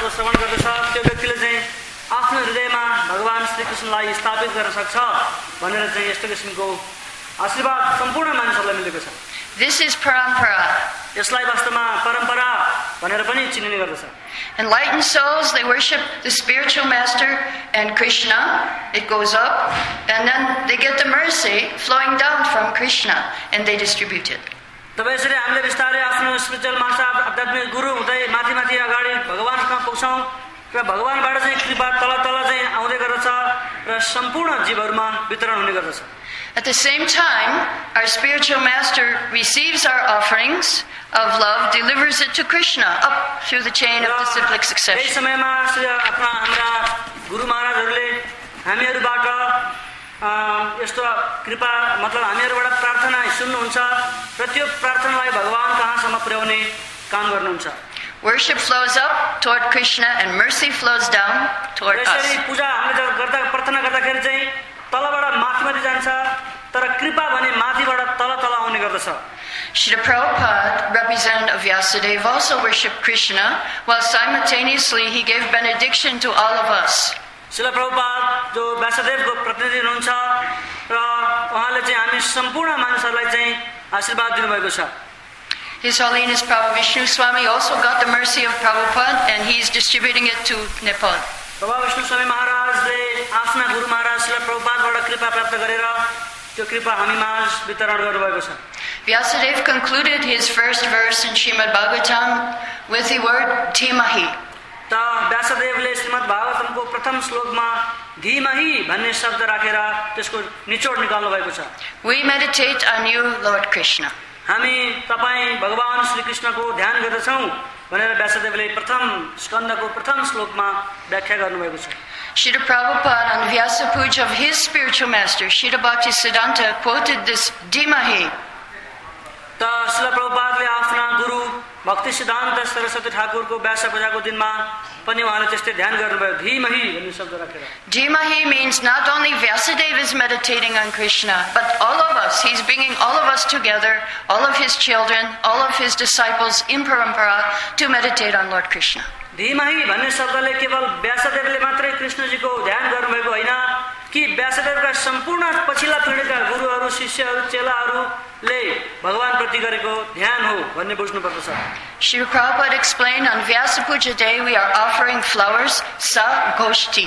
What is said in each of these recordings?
वचनहरूको श्रवण गर्दछ त्यो व्यक्तिले चाहिँ आफ्नो हृदयमा भगवान श्रीकृष्णलाई स्थापित गर्न सक्छ भनेर चाहिँ यस्तो किसिमको आशीर्वाद सम्पूर्ण मानिसहरूलाई मिलेको छ। This is parampara. यसलाई वास्तवमा परम्परा भनेर पनि चिनिने गर्दछ। Enlightened souls, they worship the spiritual master and Krishna. It goes up, and then they get the mercy flowing down from Krishna, and they distribute it. तब यसरी हामीले बिस्तारै आफ्नो स्पिरिचुअल मास्टर आध्यात्मिक गुरु हुँदै माथि माथि अगाडि भगवानसँग पुग्छौँ र भगवानबाट चाहिँ कृपा तल तल चाहिँ आउँदै गर्दछ र सम्पूर्ण जीवहरूमा वितरण हुने गर्दछ। At the same time, our spiritual master receives our offerings of love, delivers it to Krishna up through the chain of disciplic succession. यही समयमा हाम्रा गुरु महाराजहरूले हामीहरूबाट यस्तो कृपा मतलब हामीहरूबाट प्रार्थना सुन्नुहुन्छ र त्यो प्रार्थनालाई भगवान कहाँसम्म पुर्याउने काम गर्नुहुन्छ। Worship flows up toward Krishna and mercy flows down toward us. यसरी पूजा हामीले गर्दा प्रार्थना गर्दाखेरि चाहिँ तलबाट माथि जान्छ तर कृपा भने माथिबाट तल तल आउने गर्दछ। Srila Prabhupada, representative of Vyasadeva, also worshipped Krishna while simultaneously he gave benediction to all of us. शिला प्रभुपाद जो व्यासदेवको प्रतिनिधि हुनुहुन्छ र उहाँले चाहिँ हामी सम्पूर्ण मानिसहरूलाई चाहिँ आशीर्वाद दिनुभएको छ। His Holiness Prabhu Vishnu Swami also got the mercy of Prabhupada and he is distributing it to Nepal. प्रभु विष्णु स्वामी महाराजले आफ्ना गुरु महाराज शिला प्रभुपादबाट कृपा प्राप्त गरेर त्यो कृपा हामीमाझ वितरण गर्नुभएको छ। Vyasadeva concluded his first verse in Srimad Bhagavatam with the word Dhimahi. त व्यासदेवले श्रीमद् भागवतमको प्रथम श्लोकमा धीमहि भन्ने शब्द राखेर त्यसको निचोड निकाल्नु भएको छ। We meditate on you, Lord Krishna. हामी तपाईं भगवान श्री कृष्णको ध्यान गर्दछौं भनेर व्यासदेवले प्रथम स्कन्धको प्रथम श्लोकमा व्याख्या गर्नुभएको छ। Srila Prabhupada on Vyasa Puja of his spiritual master, Srila Bhaktisiddhanta, quoted this Dhimahi. त शिला प्रभुपादले आफ्ना गुरु भक्ति सिद्धान्त सरस्वती ठाकुरको व्यास पूजाको दिनमा पनि उहाँले त्यस्तै ध्यान गर्नुभयो धीमहि भन्ने शब्द राखेर। Dhimahi means not only Vyasadeva is meditating on Krishna, but all of us. He's bringing all of us together, all of his children, all of his disciples in parampara to meditate on Lord Krishna. धीमहि भन्ने शब्दले केवल व्यासदेवले मात्रै कृष्णजीको ध्यान गर्नुभएको होइन कि व्यासदेवका सम्पूर्ण पछिल्ला पिँढीका गुरुहरू शिष्यहरू चेलाहरूले भगवान प्रति गरेको ध्यान हो भन्ने बुझ्नुपर्दछ। Srila Prabhupada explained on Vyasa Puja day we are offering flowers sa goshti.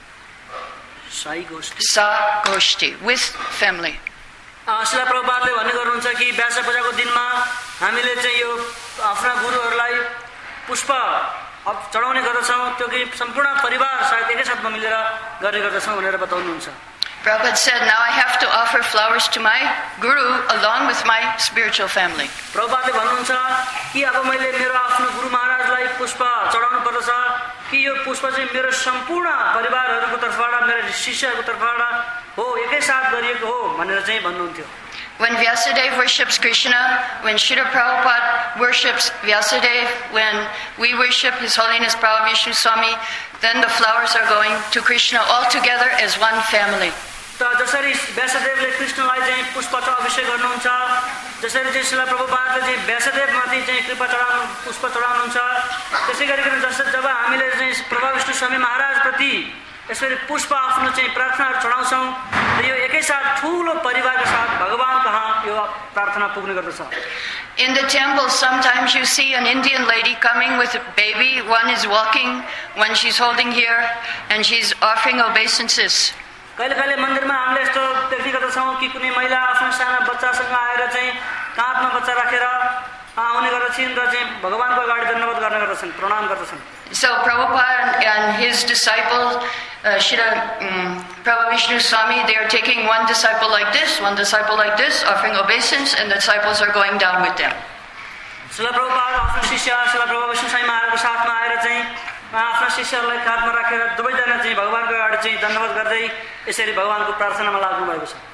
Sa goshti with family. शिला प्रभुपादले भन्ने गर्नुहुन्छ कि व्यास पूजाको दिनमा हामीले चाहिँ यो आफ्ना गुरुहरूलाई पुष्प चढाउने गर्दछौँ त्यो कि सम्पूर्ण परिवार सायद एकै साथमा मिलेर गर्ने गर्दछौँ भनेर बताउनुहुन्छ। Prabhupada said, now I have to offer flowers to my guru along with my spiritual family. प्रभुपादले भन्नुहुन्छ कि अब मैले मेरो आफ्नो गुरु महाराजलाई पुष्प चढाउनु पर्दछ कि यो पुष्प चाहिँ मेरो सम्पूर्ण परिवारहरूको तर्फबाट मेरो शिष्यहरूको तर्फबाट हो एकै साथ गरिएको हो भनेर चाहिँ भन्नुहुन्थ्यो। When Vyasadeva worships Krishna, when Srila Prabhupada worships Vyasadeva, when we worship His Holiness Prabhu Vishnu Swami, then the flowers are going to Krishna all together as one family. जसरी व्यासदेवले कृष्णलाई चाहिँ पुष्पको अभिषेक गर्नुहुन्छ जसरी चाहिँ शिला प्रभुपादले चाहिँ व्यासदेवमाथि चाहिँ कृपा चढाउनु पुष्प चढाउनुहुन्छ त्यसै गरिकन जब हामीले चाहिँ प्रभु विष्णु स्वामी महाराज प्रति यसरी पुष्प आफ्नो चाहिँ प्रार्थनाहरू चढाउँछौँ र यो एकैसाथ ठुलो परिवारका साथ भगवान कहाँ यो प्रार्थना पुग्ने गर्दछ। In the temple, sometimes you see an Indian lady coming with a baby. One is walking, one she's holding here, and she's offering obeisances. कहिले कहिले मन्दिरमा हामीले यस्तो देख्ने गर्दछौँ कि कुनै महिला आफ्नो साना बच्चासँग आएर चाहिँ काँधमा बच्चा राखेर आउने गर्दछन् र चाहिँ भगवानको अगाडि दण्डवत गर्ने गर्दछन् प्रणाम गर्दछन्। So Prabhupada and his disciples, Srila Prabhu Vishnu Swami, they are taking one disciple like this, offering obeisance, and the disciples are going down with them. शिला प्रभुपाद आफ्नो शिष्य शिला प्रभु विष्णु स्वामी महाराजको साथमा आएर चाहिँ आफ्ना शिष्यहरूलाई काँधमा राखेर दुवैजना चाहिँ भगवानको अगाडि चाहिँ दण्डवत गर्दै यसरी भगवानको प्रार्थनामा लाग्नु भएको छ।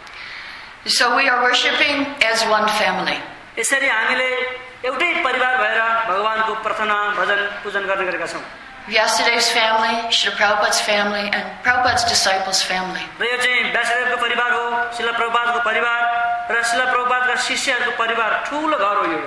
So we are worshiping as one family. यसरी हामीले एउटै परिवार भएर भगवानको प्रार्थना भजन पूजन गर्ने गरेका छौँ। Vyasadeva's family, Srila Prabhupada's family, and Prabhupada's disciples' family. र यो चाहिँ व्यासदेवको परिवार हो, शिला प्रभुपादको परिवार र शिला प्रभुपादका शिष्यहरूको परिवार ठुलो घर हो यो एउटा।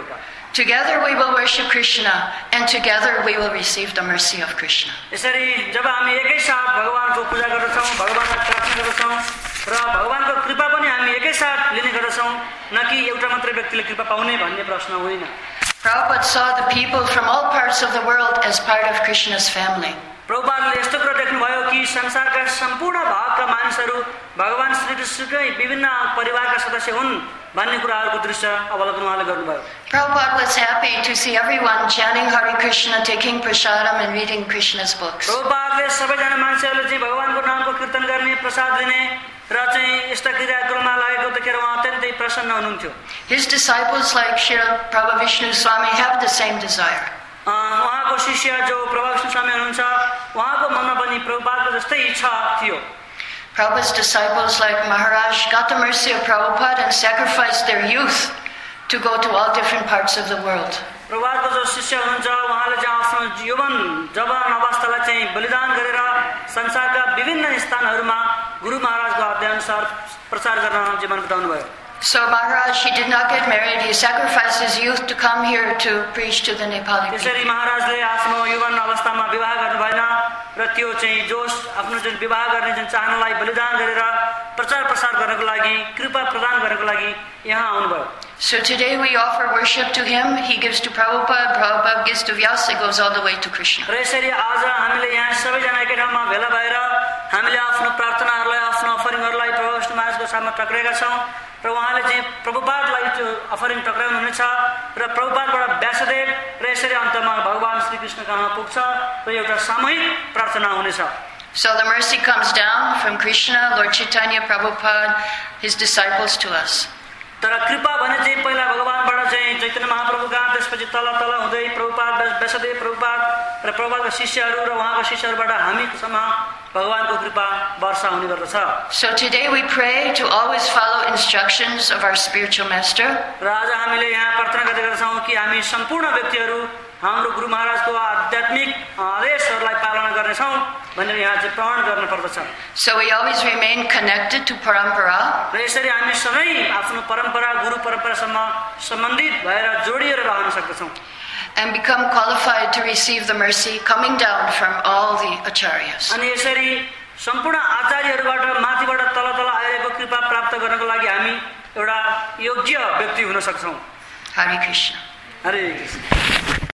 Together we will worship Krishna, and together we will receive the mercy of Krishna. यसरी जब हामी एकैसाथ भगवानको पूजा गर्दछौँ, भगवानलाई प्रार्थना गर्दछौँ र भगवानको कृपा पनि हामी एकैसाथ लिने गर्दछौँ, न कि एउटा मात्रै व्यक्तिले कृपा पाउने भन्ने प्रश्न होइन। Prabhupada saw the people from all parts of the world as part of Krishna's family. प्रभुपादले यस्तो कुरा देख्नुभयो कि संसारका सम्पूर्ण भागका मानिसहरू भगवान श्रीकृष्णकै विभिन्न परिवारका सदस्य हुन् भन्ने कुराहरूको दृश्य अवलोकन उहाँले गर्नुभयो। Prabhupada was happy to see everyone chanting Hare Krishna, taking prasadam and reading Krishna's books. प्रभुपादले सबैजना मान्छेहरूले चाहिँ भगवानको नामको कीर्तन गर्ने, प्रसाद दिने र चाहिँ यस्ता क्रियाक्रममा लागेको देखेर उहाँ अत्यन्तै प्रसन्न हुनुहुन्थ्यो। His disciples like Srila Prabhupada Vishnu Swami have the same desire. उहाँको शिष्य जो प्रभा विष्णु स्वामी हुनुहुन्छ उहाँको मनमा पनि प्रभुपादको जस्तै इच्छा थियो। Prabhupada's disciples like Maharaj got the mercy of Prabhupada and sacrificed their youth to go to all different parts of the world. प्रभुपादको जो शिष्य हुनुहुन्छ उहाँले चाहिँ आफ्नो यौवन जवान अवस्थालाई चाहिँ बलिदान गरेर संसारका विभिन्न स्थानहरूमा गुरु महाराजको आज्ञाअनुसार प्रचार गर्न जीवन बिताउनु भयो। So Maharaj, he did not get married. He sacrificed his youth to come here to preach to the Nepali people. यसरी महाराजले आफ्नो यौवन अवस्थामा विवाह गर्नु भएन र त्यो चाहिँ जोश आफ्नो जुन विवाह गर्ने जुन चाहनालाई बलिदान गरेर प्रचार प्रसार गर्नको लागि कृपा प्रदान गर्नको लागि यहाँ आउनुभयो। So today we offer worship to him. He gives to Prabhupada, Prabhupada gives to Vyasa, it goes all the way to Krishna. र यसरी आज हामीले यहाँ सबैजना एकै ठाउँमा भेला भएर हामीले आफ्नो प्रार्थनाहरूलाई आफ्नो अफरिङहरूलाई प्रभु विष्णु महाराजको सामु टक्राएका छौँ र उहाँले चाहिँ प्रभुपादलाई त्यो अफरिङ टक्राउनुहुनेछ र प्रभुपादबाट व्यासदेव र यसरी अन्तमा भगवान श्रीकृष्ण कहाँ पुग्छ र एउटा सामूहिक प्रार्थना हुनेछ। So the mercy comes down from Krishna, Lord Chaitanya, Prabhupada, his disciples to us. तर कृपा भने चाहिँ पहिला भगवानबाट चाहिँ चैतन्य महाप्रभु कहाँ, त्यसपछि तल तल हुँदै प्रभुपाद, व्यासदेव प्रभुपाद र प्रभुपादका शिष्यहरू र उहाँका शिष्यहरूबाट हामीसम्म भगवानको कृपा वर्षा हुने गर्दछ। So today we pray to always follow instructions of our spiritual master. र आज हामीले यहाँ प्रार्थना गर्दै गर्छौँ कि हामी सम्पूर्ण व्यक्तिहरू हाम्रो गुरु महाराजको आध्यात्मिक आदेशहरूलाई पालना गर्नेछौँ भनेर यहाँ चाहिँ प्रण गर्न पर्दछ। So we always remain connected to parampara. र यसरी हामी सधैँ आफ्नो परम्परा गुरु परम्परासँग सम्बन्धित भएर जोडिएर रहन सक्दछौँ And become qualified to receive the mercy coming down from all the acharyas. अनि यसरी सम्पूर्ण आचार्यहरूबाट माथिबाट तल तल आएको कृपा प्राप्त गर्नको लागि हामी एउटा योग्य व्यक्ति हुन सक्छौँ। Hare Krishna. हरे कृष्ण।